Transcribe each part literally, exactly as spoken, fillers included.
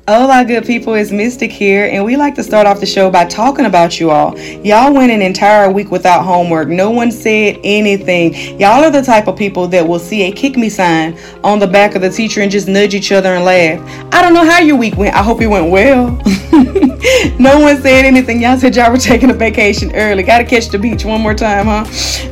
Hola, good people. It's Mystic here, and we like to start off the show by talking about you all. Y'all went an entire week without homework. No one said anything. Y'all are the type of people that will see a kick me sign on the back of the teacher and just nudge each other and laugh. I don't know how your week went. I hope it went well. No one said anything. Y'all said y'all were taking a vacation early. Gotta catch the beach one more time, huh?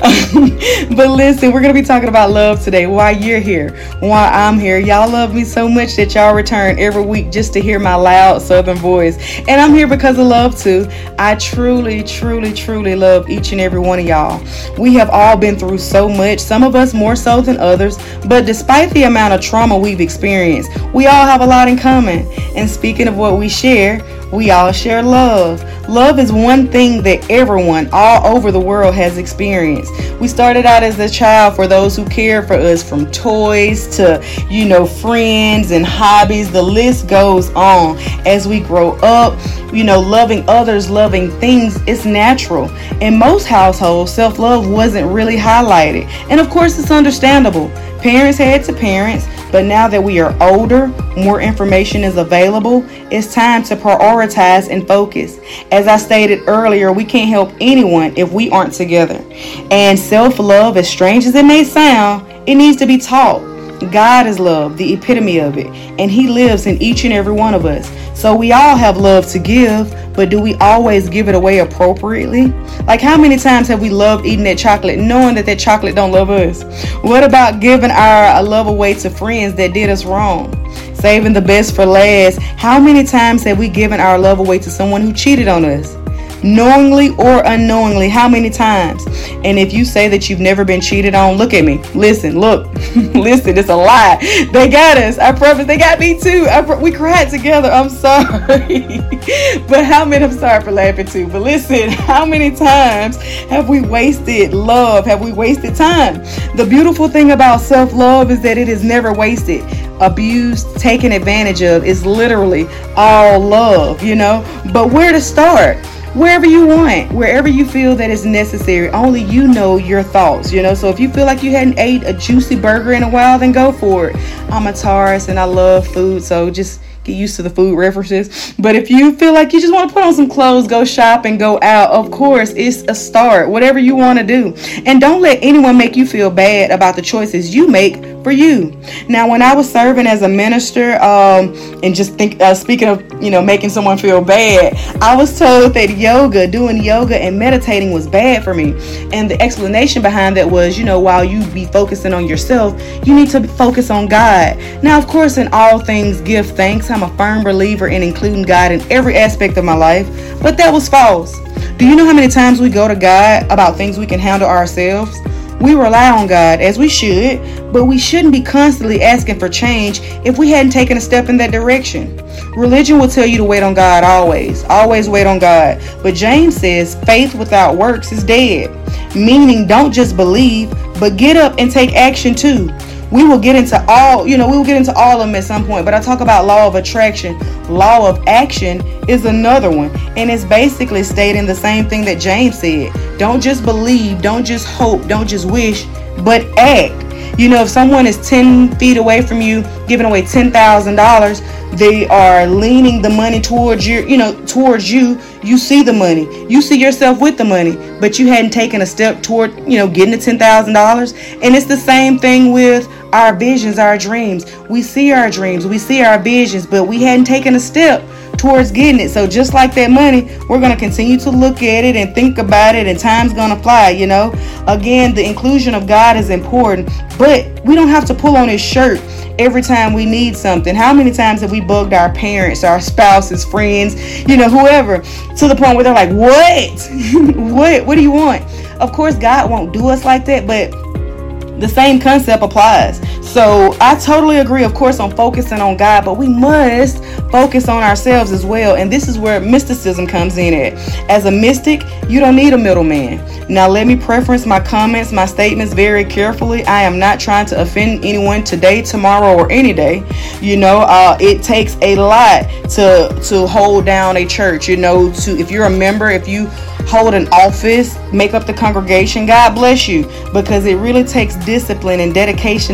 But listen, we're gonna be talking about love today. Why you're here, why I'm here. Y'all love me so much that y'all return every week just to hear my loud southern voice. And I'm here because of love too. I truly, truly, truly love each and every one of y'all. We have all been through so much, some of us more so than others, but despite the amount of trauma we've experienced, we all have a lot in common. And speaking of what we share, we all share love. Love is one thing that everyone all over the world has experienced. We started out as a child for those who cared for us, from toys to, you know, friends and hobbies. The list goes on. As we grow up, you know, loving others, loving things, it's natural. In most households, self-love wasn't really highlighted. And of course, it's understandable. Parents had to parents, but now that we are older, more information is available, it's time to prioritize and focus. As I stated earlier, we can't help anyone if we aren't together. And self-love, as strange as it may sound, it needs to be taught. God is love, the epitome of it, and He lives in each and every one of us. So we all have love to give, but do we always give it away appropriately? Like, how many times have we loved eating that chocolate knowing that that chocolate don't love us? What about giving our love away to friends that did us wrong? Saving the best for last. How many times have we given our love away to someone who cheated on us? Knowingly or unknowingly, how many times? And if you say that you've never been cheated on, look at me. Listen, look, listen, it's a lie. They got us. I promise they got me too. I pro- we cried together. I'm sorry. But how many, I'm sorry for laughing too. But listen, how many times have we wasted love? Have we wasted time? The beautiful thing about self-love is that it is never wasted. Abused, taken advantage of is literally all love, you know. But where to start? Wherever you want, wherever you feel that is necessary. Only you know your thoughts, you know. So if you feel like you hadn't ate a juicy burger in a while, then go for it. I'm a Taurus and I love food, so just get used to the food references. But if you feel like you just want to put on some clothes, go shop and go out, of course, it's a start. Whatever you want to do. And don't let anyone make you feel bad about the choices you make for you. Now, when I was serving as a minister, um, and just think, uh, speaking of, you know, making someone feel bad, I was told that yoga, doing yoga and meditating was bad for me. And the explanation behind that was, you know, while you be focusing on yourself, you need to focus on God. Now, of course, in all things, give thanks. I'm a firm believer in including God in every aspect of my life, but that was false. Do you know how many times we go to God about things we can handle ourselves? We rely on God, as we should, but we shouldn't be constantly asking for change if we hadn't taken a step in that direction. Religion will tell you to wait on God always. Always wait on God. But James says faith without works is dead. Meaning, don't just believe, but get up and take action too. We will get into all, you know, we will get into all of them at some point, but I talk about law of attraction. Law of action is another one, and it's basically stating the same thing that James said. Don't just believe, don't just hope, don't just wish, but act. You know, if someone is ten feet away from you, giving away ten thousand dollars, they are leaning the money towards you, you know, towards you. You see the money. You see yourself with the money, but you hadn't taken a step toward, you know, getting the ten thousand dollars. And it's the same thing with our visions, our dreams. We see our dreams, we see our visions, but we hadn't taken a step towards getting it. So just like that money, we're going to continue to look at it and think about it, and time's going to fly, you know. Again, the inclusion of God is important, but we don't have to pull on his shirt every time we need something. How many times have we bugged our parents, our spouses, friends, you know, whoever, to the point where they're like, what? what? What do you want? Of course, God won't do us like that, but the same concept applies. So I totally agree, of course, on focusing on God, but we must focus on ourselves as well. And this is where mysticism comes in at. As a mystic, you don't need a middleman. Now, let me preference my comments, my statements very carefully. I am not trying to offend anyone today, tomorrow, or any day. You know, uh, it takes a lot to to hold down a church. You know, to if you're a member, if you hold an office, make up the congregation, God bless you, because it really takes discipline and dedication to lead.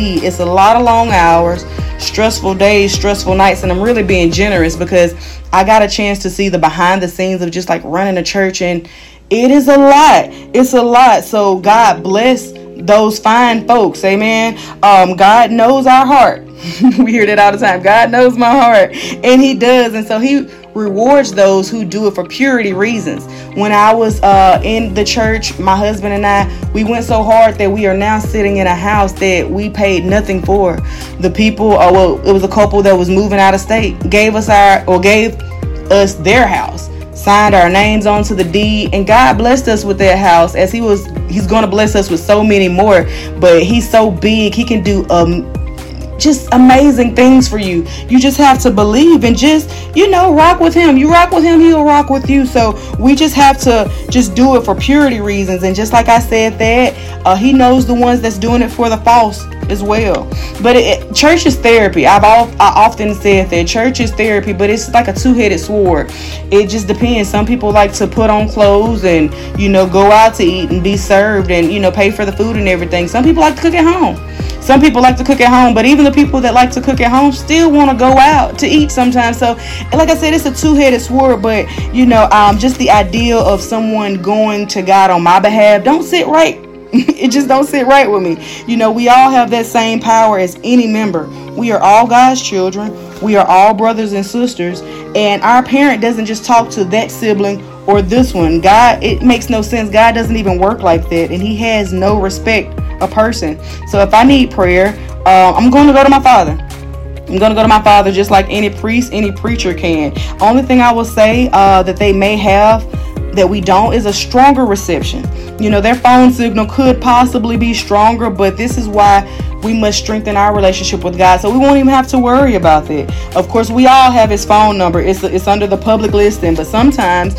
need. It's a lot of long hours, stressful days, stressful nights, and I'm really being generous because I got a chance to see the behind the scenes of just like running a church, and it is a lot. It's a lot. So God bless those fine folks. Amen. Um, God knows our heart. We hear that all the time. God knows my heart, and he does. And so he rewards those who do it for purity reasons. When I was uh, in the church, my husband and I, we went so hard that we are now sitting in a house that we paid nothing for. The people, uh, well, it was a couple that was moving out of state, gave us our, or gave us their house, signed our names onto the deed, and God blessed us with that house, as he was, he's going to bless us with so many more. But he's so big, he can do um just amazing things for you. You just have to believe and just, you know, rock with him. You rock with him, he'll rock with you. So we just have to just do it for purity reasons. And just like I said that, uh, he knows the ones that's doing it for the false as well. But it, it, church is therapy. I've all, I often said that church is therapy, but it's like a two-headed sword. It just depends. Some people like to put on clothes and, you know, go out to eat and be served and, you know, pay for the food and everything. Some people like to cook at home. Some people like to cook at home, but even the people that like to cook at home still want to go out to eat sometimes. So, like I said, it's a two-headed sword, but, you know, um, just the idea of someone going to God on my behalf don't sit right. It just don't sit right with me. You know, we all have that same power as any member. We are all God's children. We are all brothers and sisters. And our parent doesn't just talk to that sibling or this one. God, it makes no sense. God doesn't even work like that. And he has no respect a person. So if I need prayer, uh, I'm going to go to my father. I'm going to go to my father just like any priest, any preacher can. Only thing I will say uh, that they may have that we don't is a stronger reception. You know, their phone signal could possibly be stronger, but this is why we must strengthen our relationship with God, so we won't even have to worry about that. Of course, we all have his phone number. It's it's under the public listing, but sometimes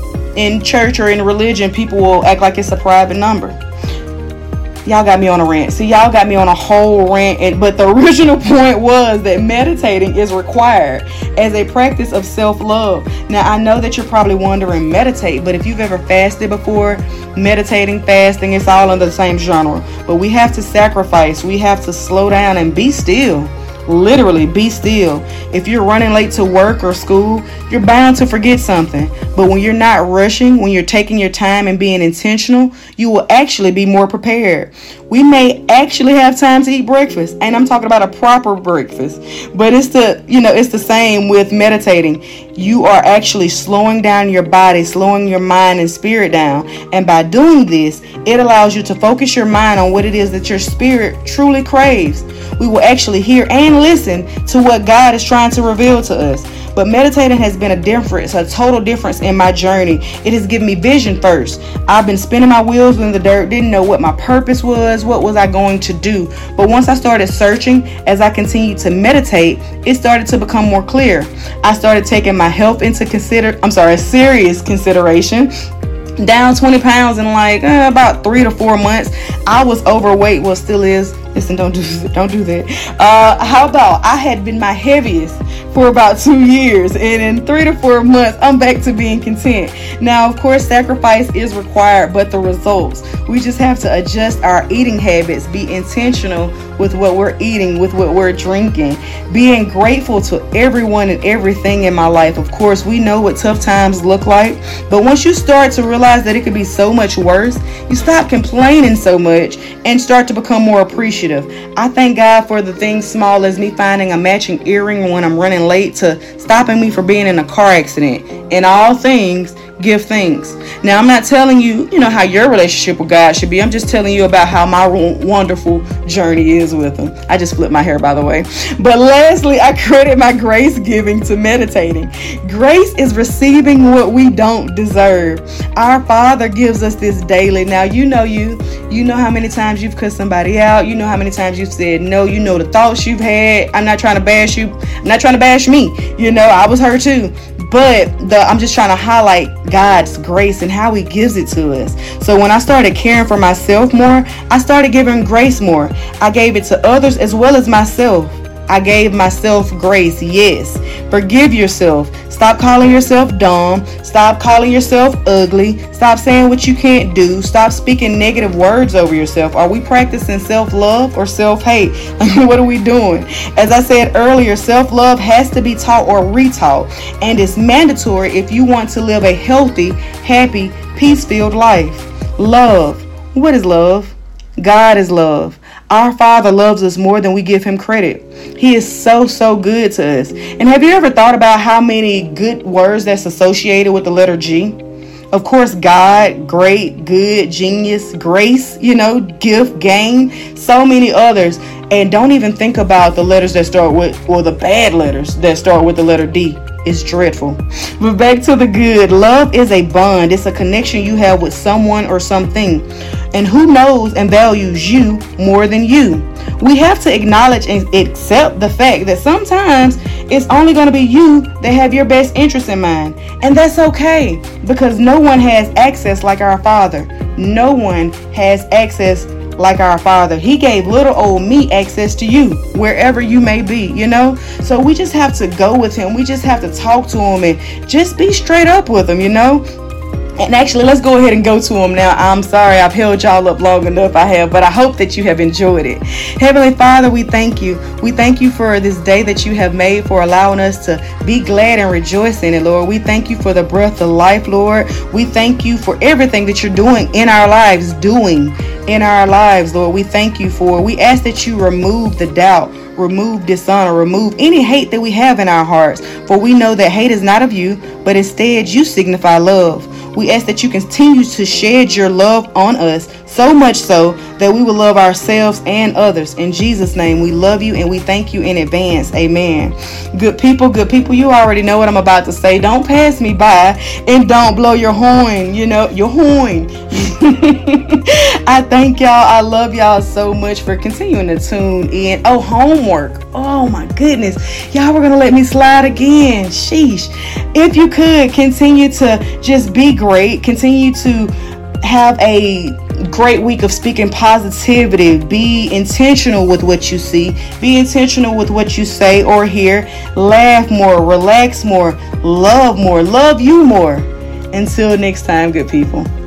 in church or in religion, people will act like it's a private number. Y'all got me on a rant. See, y'all got me on a whole rant. And, but the original point was that meditating is required as a practice of self-love. Now, I know that you're probably wondering, meditate. But if you've ever fasted before, meditating, fasting, it's all under the same genre. But we have to sacrifice. We have to slow down and be still. Literally, be still. If you're running late to work or school, you're bound to forget something. But when you're not rushing, when you're taking your time and being intentional, you will actually be more prepared. We may actually have time to eat breakfast, and I'm talking about a proper breakfast. But it's the, you know, it's the same with meditating. You are actually slowing down your body, slowing your mind and spirit down. And by doing this, it allows you to focus your mind on what it is that your spirit truly craves. We will actually hear and listen to what God is trying to reveal to us. But meditating has been a difference, a total difference in my journey. It has given me vision first. I've been spinning my wheels in the dirt, didn't know what my purpose was, what was I going to do. But once I started searching, as I continued to meditate, it started to become more clear. I started taking my health into consider, I'm sorry, serious consideration. Down twenty pounds in like uh, about three to four months. I was overweight, well, still is. Listen, don't do don't do that. Uh, how about I had been my heaviest for about two years, and in three to four months, I'm back to being content. Now, of course, sacrifice is required, but the results, we just have to adjust our eating habits, be intentional with what we're eating, with what we're drinking, being grateful to everyone and everything in my life. Of course, we know what tough times look like, but once you start to realize that it could be so much worse, you stop complaining so much and start to become more appreciative. I thank God for the things small as me finding a matching earring when I'm running late, to stopping me from being in a car accident. In all things, give thanks. Now, I'm not telling you, you know, how your relationship with God should be. I'm just telling you about how my wonderful journey is with him. I just flipped my hair, by the way. But lastly, I credit my grace giving to meditating. Grace is receiving what we don't deserve. Our Father gives us this daily. Now, you know you. You know how many times you've cut somebody out. You know how many times you've said no. You know the thoughts you've had. I'm not trying to bash you. I'm not trying to bash me. You know, I was hurt too. But the, I'm just trying to highlight God's grace and how he gives it to us. So when I started caring for myself more, I started giving grace more. I gave it to others as well as myself. I gave myself grace. Yes. Forgive yourself. Stop calling yourself dumb. Stop calling yourself ugly. Stop saying what you can't do. Stop speaking negative words over yourself. Are we practicing self-love or self-hate? What are we doing? As I said earlier, self-love has to be taught or retaught, and it's mandatory if you want to live a healthy, happy, peace-filled life. Love. What is love? God is love. Our Father loves us more than we give him credit. He is so, so good to us. And have you ever thought about how many good words that's associated with the letter G? Of course, God, great, good, genius, grace, you know, gift, gain, so many others. And don't even think about the letters that start with, or the bad letters that start with the letter D. It's dreadful. But back to the good. Love is a bond. It's a connection you have with someone or something. And who knows and values you more than you? We have to acknowledge and accept the fact that sometimes it's only going to be you that have your best interest in mind. And that's okay, because no one has access like our Father. No one has access like our Father. He gave little old me access to you wherever you may be, you know. So we just have to go with him. We just have to talk to him and just be straight up with him, you know. And actually, let's go ahead and go to him now. I'm sorry I've held y'all up long enough. I have, but I hope that you have enjoyed it. Heavenly Father, we thank you. We thank you for this day that you have made, for allowing us to be glad and rejoice in it, Lord. We thank you for the breath of life, Lord. We thank you for everything that you're doing in our lives, doing in our lives, Lord. We thank you for. We ask that you remove the doubt, remove dishonor, remove any hate that we have in our hearts. For we know that hate is not of you, but instead you signify love. We ask that you continue to shed your love on us, so much so that we will love ourselves and others. In Jesus' name, we love you and we thank you in advance. Amen. Good people, good people, you already know what I'm about to say. Don't pass me by and don't blow your horn, you know, your horn. I thank y'all. I love y'all so much for continuing to tune in. Oh, homework. Oh my goodness. Y'all were going to let me slide again. Sheesh. If you could continue to just be great, continue to have a great week of speaking positivity. Be intentional with what you see. Be intentional with what you say or hear. Laugh more, relax more, love more, love you more. Until next time, good people.